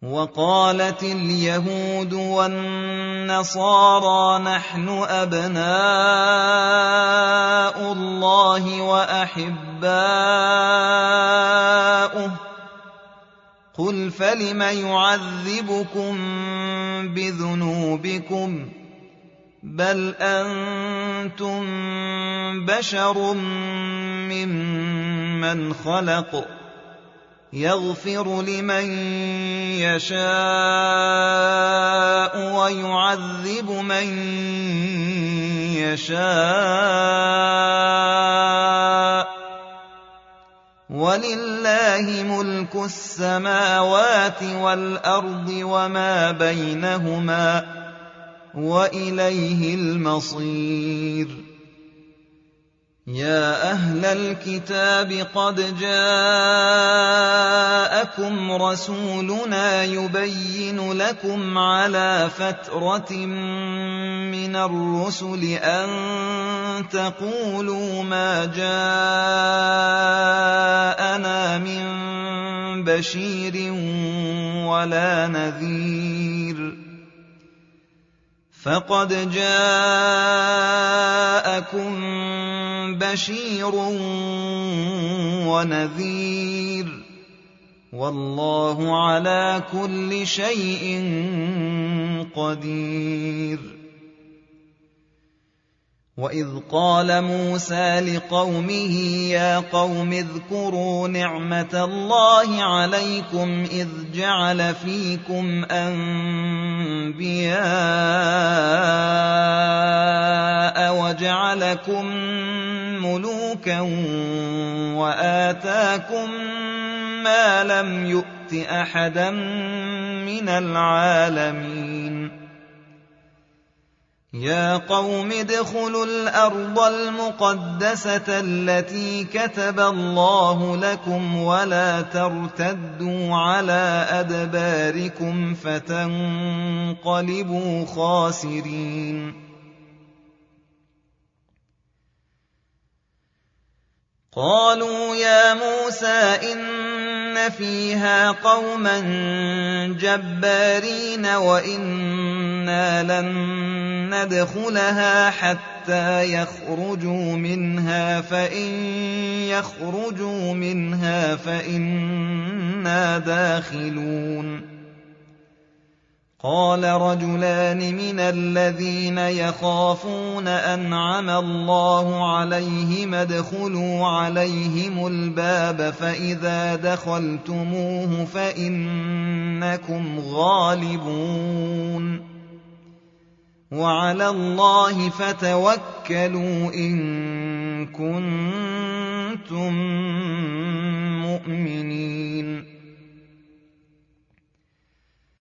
وقالت اليهود والنصارى نحن أبناء الله وأحباؤه قل فلم يعذبكم بذنوبكم بل أنتم بشر ممن خلق يغفر لمن يشاء ويعذب من يشاء ولله ملك السماوات والأرض وما بينهما وإليه المصير يا أهل الكتاب قد جاءكم رسولنا يبين لكم على فترة من الرسل أن تقولوا ما جاءنا من بشير ولا نذير فقد جاءكم بشير ونذير والله على كل شيء قدير وإذ قال موسى لقومه يا قوم اذكروا نعمة الله عليكم إذ جعل فيكم أنبياء وجعلكم ملوكا وآتاكم ما لم يؤت أحدا من العالمين يا قوم ادخلوا الأرض المقدسة التي كتب الله لكم ولا ترتدوا على أدباركم فتنقلبوا خاسرين قالوا يا موسى إن فيها قوما جبارين وإنا لن ندخلها حتى يخرجوا منها فإن يخرجوا منها فإنا داخلون قال رجلان من الذين يخافون أنعم الله عليهم ادخلوا عليهم الباب فإذا دخلتموه فإنكم غالبون وعلى الله فتوكلوا إن كنتم مؤمنين